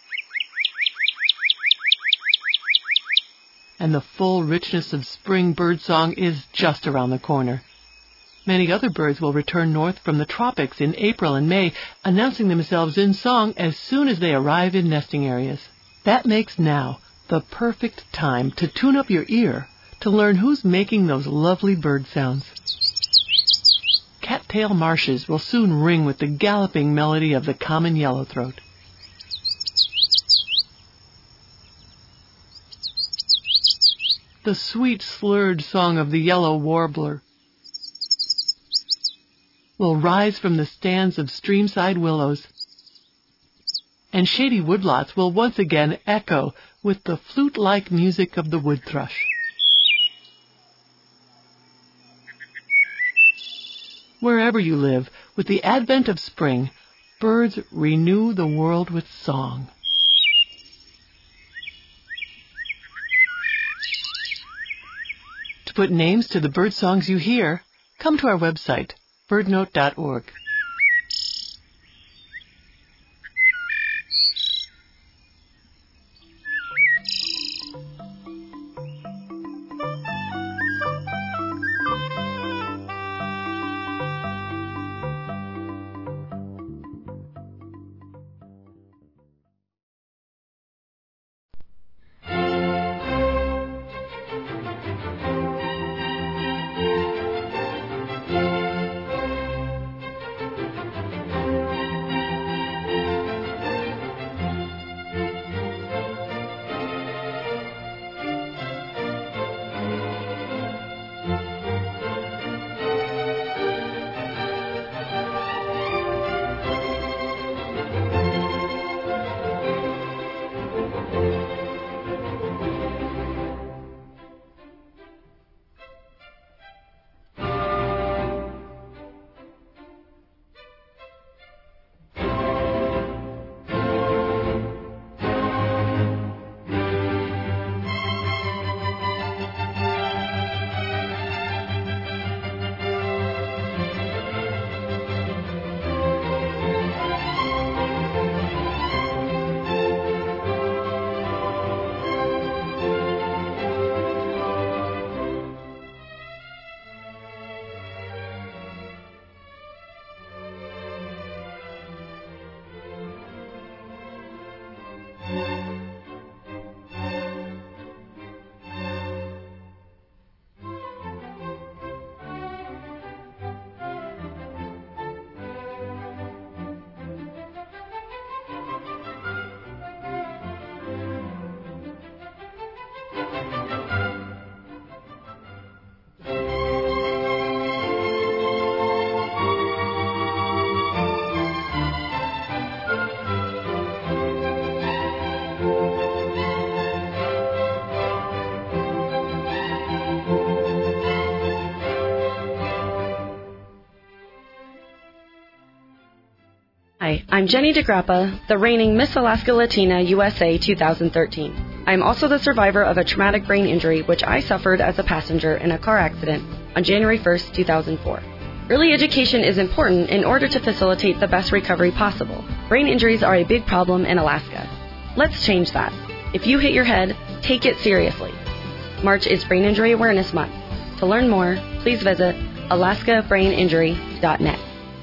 And the full richness of spring birdsong is just around the corner. Many other birds will return north from the tropics in April and May, announcing themselves in song as soon as they arrive in nesting areas. That makes now the perfect time to tune up your ear to learn who's making those lovely bird sounds. Cattail marshes will soon ring with the galloping melody of the common yellowthroat. The sweet slurred song of the yellow warbler will rise from the stands of streamside willows, and shady woodlots will once again echo with the flute-like music of the wood thrush. Wherever you live, with the advent of spring, birds renew the world with song. To put names to the bird songs you hear, come to our website, birdnote dot org. Hi, I'm Jenny DeGrappa, the reigning Miss Alaska Latina U S A two thousand thirteen. I am also the survivor of a traumatic brain injury which I suffered as a passenger in a car accident on January first, two thousand four. Early education is important in order to facilitate the best recovery possible. Brain injuries are a big problem in Alaska. Let's change that. If you hit your head, take it seriously. March is Brain Injury Awareness Month. To learn more, please visit alaska brain injury dot net.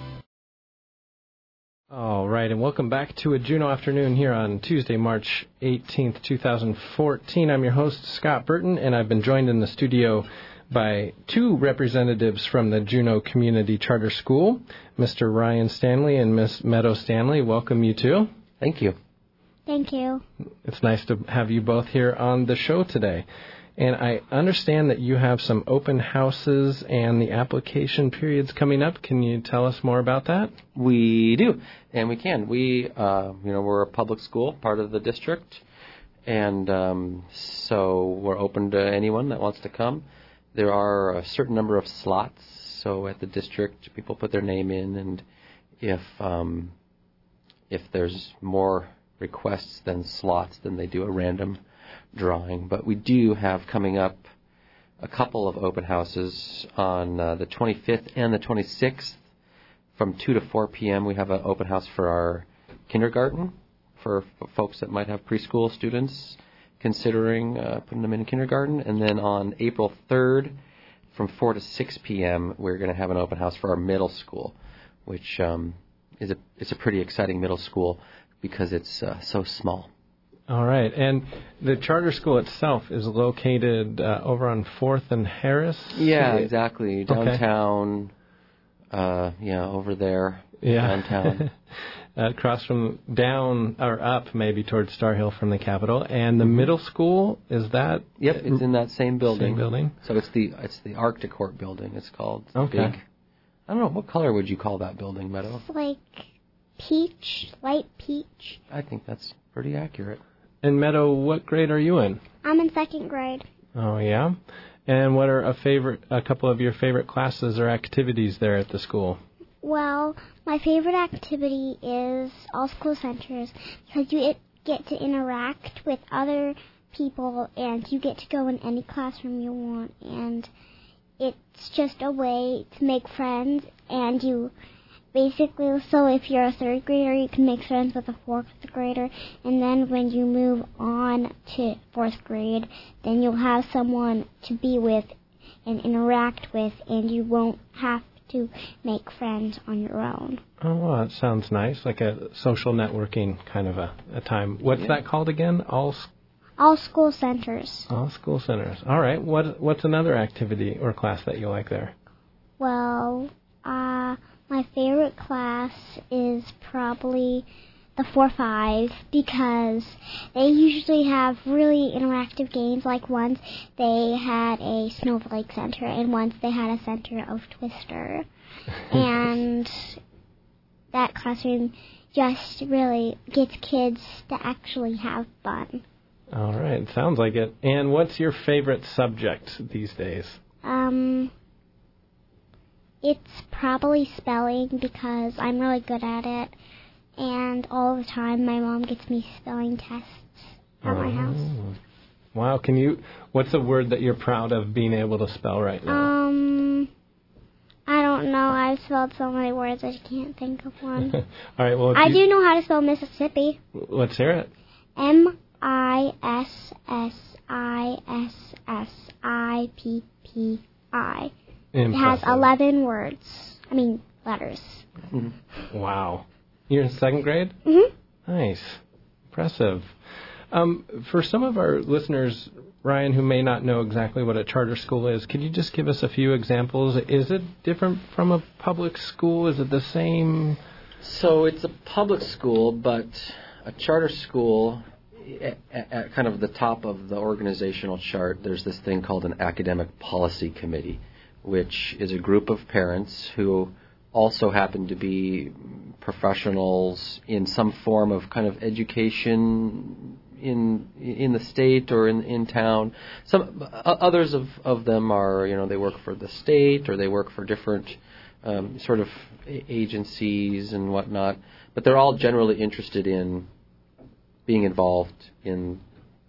All right, and welcome back to a Juneau Afternoon here on Tuesday, March eighteenth, twenty fourteen. I'm your host, Scott Burton, and I've been joined in the studio by two representatives from the Juneau Community Charter School, Mister Ryan Stanley and Miss Meadow Stanley. Welcome, you two. Thank you. Thank you. It's nice to have you both here on the show today. And I understand that you have some open houses and the application periods coming up. Can you tell us more about that? We do, and we can. We, uh, you know, we're a public school, part of the district, and um, so we're open to anyone that wants to come. There are a certain number of slots, so at the district, people put their name in, and if um, if there's more requests than slots, then they do a random drawing. But we do have coming up a couple of open houses on uh, the twenty-fifth and the twenty-sixth from two to four p.m. We have an open house for our kindergarten, for f- folks that might have preschool students considering uh, putting them in kindergarten. And then on April third from four to six p.m. we're going to have an open house for our middle school, which um, is a it's a pretty exciting middle school because it's uh, so small. All right, and the charter school itself is located uh, over on fourth and Harris? Yeah, exactly. Downtown, okay. uh, yeah, over there, yeah. downtown. Across from, down, or up maybe towards Star Hill from the Capitol. And the mm-hmm. middle school, is that? Yep, it's in that same building. Same building. So it's the it's the Arcticourt building, it's called. It's okay. Big. I don't know, what color would you call that building, Meadow? It's like peach, light peach. I think that's pretty accurate. And Meadow, what grade are you in? I'm in second grade. Oh, yeah? And what are a favorite, a couple of your favorite classes or activities there at the school? Well, my favorite activity is all school centers because you get to interact with other people and you get to go in any classroom you want. And it's just a way to make friends, and you basically, so if you're a third grader, you can make friends with a fourth grader, and then when you move on to fourth grade, then you'll have someone to be with and interact with, and you won't have to make friends on your own. Oh, well, that sounds nice, like a social networking kind of a, a time. What's yeah. that called again? All All school centers. All school centers. All right. What What's another activity or class that you like there? Well, uh... my favorite class is probably the four five because they usually have really interactive games. Like once they had a snowflake center and once they had a center of Twister. And that classroom just really gets kids to actually have fun. All right, sounds like it. And what's your favorite subject these days? Um... It's probably spelling because I'm really good at it, and all the time my mom gets me spelling tests at oh. my house. Wow, can you, what's a word that you're proud of being able to spell right now? Um, I don't know. I've spelled so many words I can't think of one. All right, well, I you, do know how to spell Mississippi. Let's hear it. M I S S I S S I P P I. Impressive. It has eleven words. I mean, letters. Mm-hmm. Wow. You're in second grade? Mm-hmm. Nice. Impressive. Um, for some of our listeners, Ryan, who may not know exactly what a charter school is, could you just give us a few examples? Is it different from a public school? Is it the same? So it's a public school, but a charter school, at, at kind of the top of the organizational chart, there's this thing called an academic policy committee, which is a group of parents who also happen to be professionals in some form of kind of education in in the state or in in town. Some uh, others of, of them are, you know, they work for the state or they work for different um, sort of agencies and whatnot, but they're all generally interested in being involved in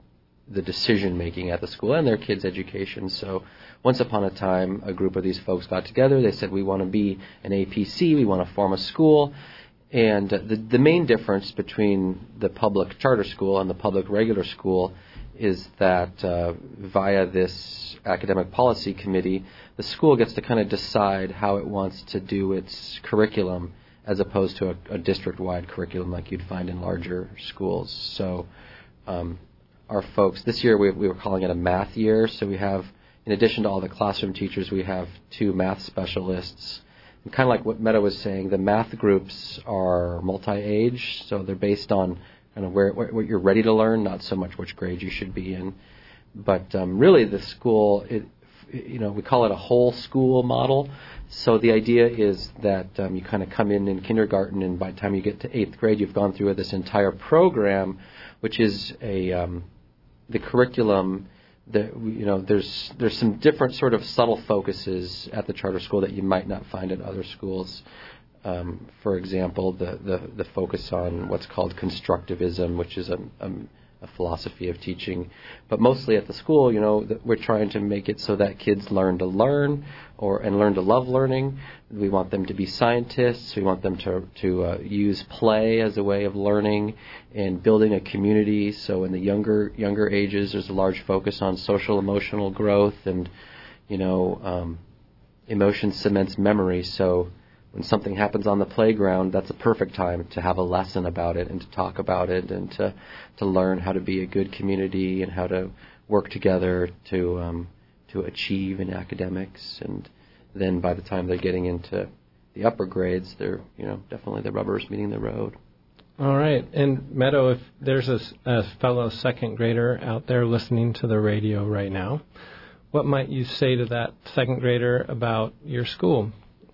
the decision-making at the school and their kids' education. So once upon a time, a group of these folks got together. They said, we want to be an A P C, we want to form a school. And uh, the, the main difference between the public charter school and the public regular school is that uh, via this academic policy committee, the school gets to kind of decide how it wants to do its curriculum as opposed to a, a district-wide curriculum like you'd find in larger schools. So um, our folks, this year we, we were calling it a math year, so we have, in addition to all the classroom teachers, we have two math specialists. And kind of like what Meadow was saying, the math groups are multi-age, so they're based on kind of where what you're ready to learn, not so much which grade you should be in. But um, really, the school, it, you know, we call it a whole school model. So the idea is that um, you kind of come in in kindergarten, and by the time you get to eighth grade, you've gone through this entire program, which is a um, the curriculum. That, you know, there's there's some different sort of subtle focuses at the charter school that you might not find at other schools. Um, for example, the, the, the focus on what's called constructivism, which is a, a, a philosophy of teaching. But mostly at the school, you know, that we're trying to make it so that kids learn to learn or and learn to love learning. We want them to be scientists. We want them to, to uh, use play as a way of learning and building a community. So in the younger younger ages, there's a large focus on social emotional growth and, you know, um, emotion cements memory. So when something happens on the playground, that's a perfect time to have a lesson about it and to talk about it and to to learn how to be a good community and how to work together to um, to achieve in academics. And then by the time they're getting into the upper grades, they're, you know, definitely the rubber's meeting the road. All right. And Meadow, if there's a, a fellow second grader out there listening to the radio right now, what might you say to that second grader about your school?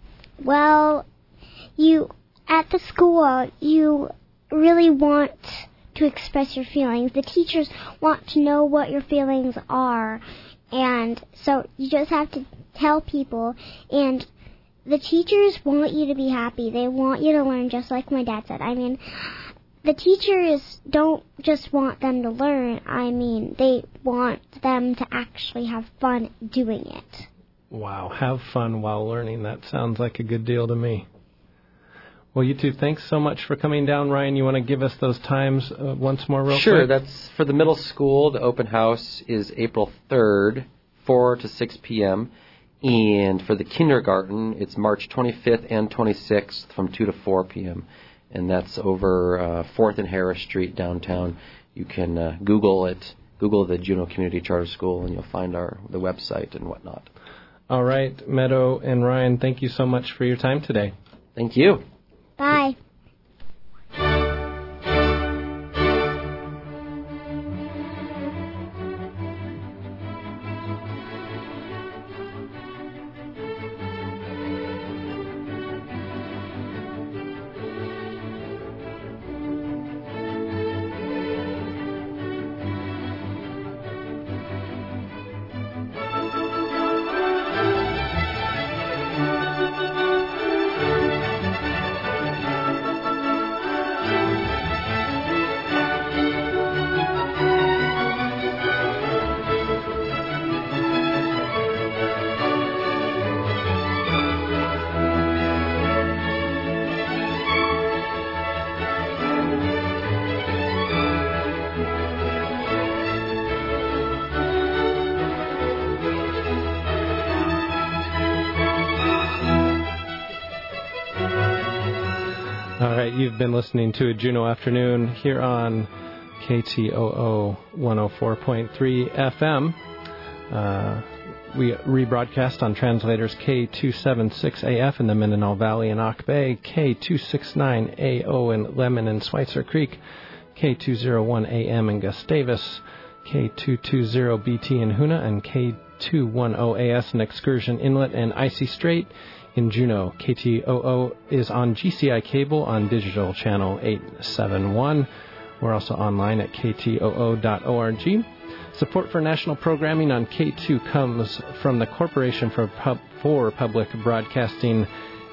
Well, you, at the school, you really want to express your feelings. The teachers want to know what your feelings are, and so you just have to tell people, and the teachers want you to be happy. They want you to learn, just like my dad said. I mean, the teachers don't just want them to learn. I mean, they want them to actually have fun doing it. Wow, have fun while learning. That sounds like a good deal to me. Well, you two, thanks so much for coming down. Ryan, you want to give us those times uh, once more real sure, quick? Sure, that's for the middle school. The open house is April third, four to six p.m. And for the kindergarten, it's March twenty-fifth and twenty-sixth from two to four p.m. And that's over uh, fourth and Harris Street downtown. You can uh, Google it, Google the Juneau Community Charter School, and you'll find our the website and whatnot. All right, Meadow and Ryan, thank you so much for your time today. Thank you. Bye. All right, you've been listening to a Juneau Afternoon here on K T O O one oh four point three F M. Uh, we rebroadcast on translators K two seventy-six A F in the Mindanao Valley and Auk Bay, K two sixty-nine A O in Lemon and Schweitzer Creek, K two oh one A M in Gustavus, K two twenty B T in Hoonah, and K two ten A S in Excursion Inlet and Icy Strait in Juneau. K T O O is on G C I Cable on digital channel eight seventy-one. We're also online at K T O O dot org. Support for national programming on K two comes from the Corporation for, Pub- for Public Broadcasting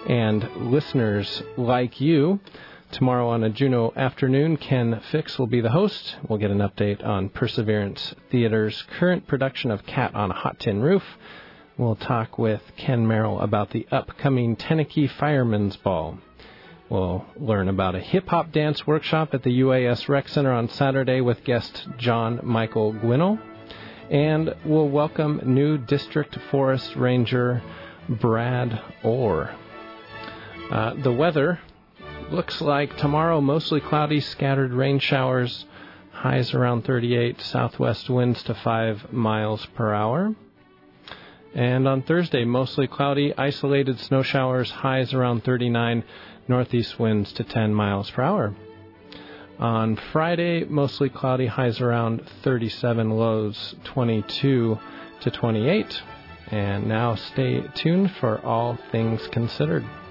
and listeners like you. Tomorrow on a Juno afternoon, Ken Fix will be the host. We'll get an update on Perseverance Theater's current production of Cat on a Hot Tin Roof. We'll talk with Ken Merrill about the upcoming Teneke Firemen's Ball. We'll learn about a hip-hop dance workshop at the U A S Rec Center on Saturday with guest John Michael Gwinnell. And we'll welcome new District Forest Ranger Brad Orr. Uh, the weather looks like tomorrow mostly cloudy, scattered rain showers, highs around thirty-eight, southwest winds to five miles per hour. And on Thursday, mostly cloudy, isolated snow showers, highs around thirty-nine, northeast winds to ten miles per hour. On Friday, mostly cloudy, highs around thirty-seven, lows twenty-two to twenty-eight. And now stay tuned for All Things Considered.